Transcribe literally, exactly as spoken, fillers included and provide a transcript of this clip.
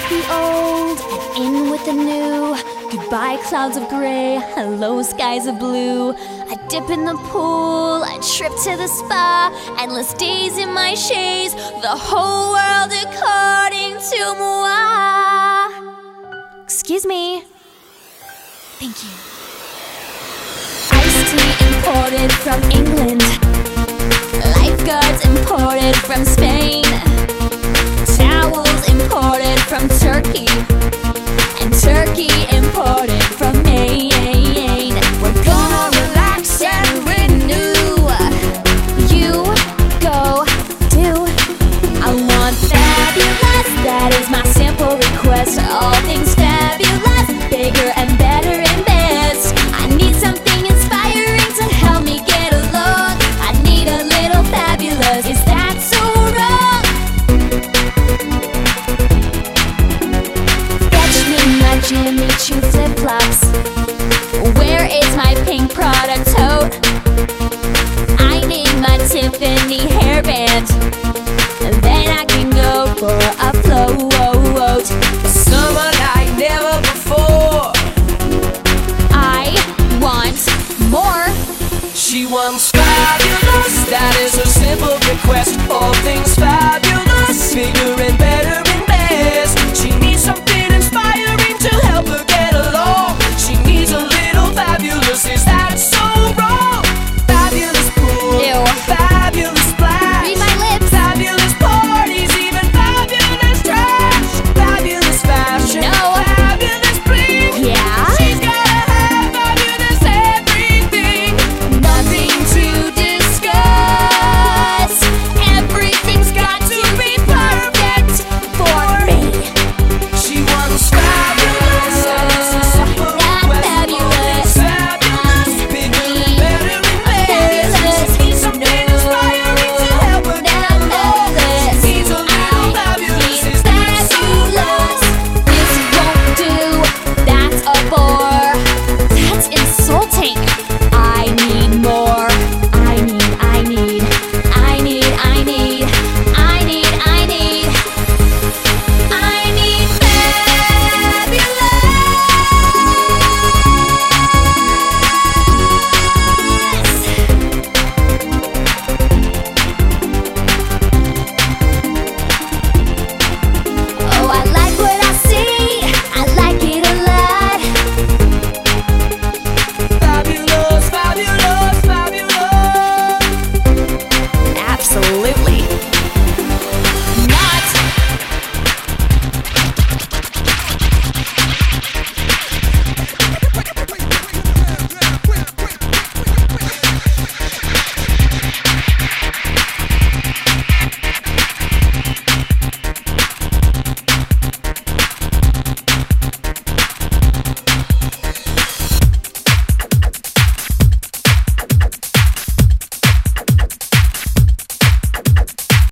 with the old and in with the new. Goodbye clouds of gray, hello skies of blue. I dip in the pool, I trip to the spa. Endless days in my shades, the whole world according to moi. Excuse me. Thank you. Iced tea imported from England, lifeguards imported from Spain, towels imported from Turkey, and turkey imported from Maine. We're gonna relax and renew. You go do. I want fabulous, that is my simple request. All things fabulous, bigger and better and best. I need something inspiring to help me get along. I need a little fabulous, is that so wrong? Fetch me my Jimmy Choo flip-flops. Where is my pink Prada tote? I need my Tiffany hairband, and then I can go for a float. Someone like never before. I want more. She wants fabulous, that is her simple request. All things fabulous.